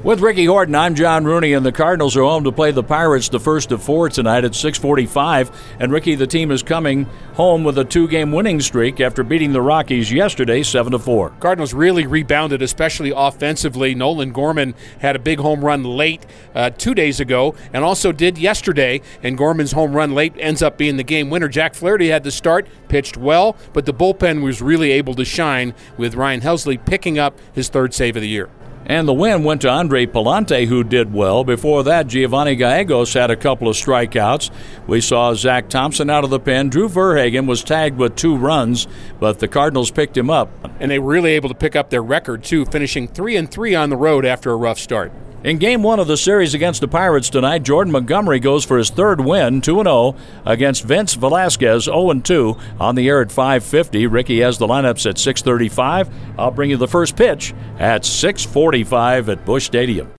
With Ricky Horton, I'm John Rooney, and the Cardinals are home to play the Pirates the first of four tonight at 6:45. And Ricky, the team is coming home with a two-game winning streak after beating the Rockies yesterday 7-4. Cardinals really rebounded, especially offensively. Nolan Gorman had a big home run late 2 days ago and also did yesterday, and Gorman's home run late ends up being the game winner. Jack Flaherty had the start, pitched well, but the bullpen was really able to shine with Ryan Helsley picking up his third save of the year. And the win went to Andre Palante, who did well. Before that, Giovanni Gallegos had a couple of strikeouts. We saw Zach Thompson out of the pen. Drew Verhagen was tagged with 2 runs, but the Cardinals picked him up. And they were really able to pick up their record, too, finishing 3-3 on the road after a rough start. In Game 1 of the series against the Pirates tonight, Jordan Montgomery goes for his third win, 2-0, against Vince Velasquez, 0-2, on the air at 5:50. Ricky has the lineups at 6:35. I'll bring you the first pitch at 6:45 at Busch Stadium.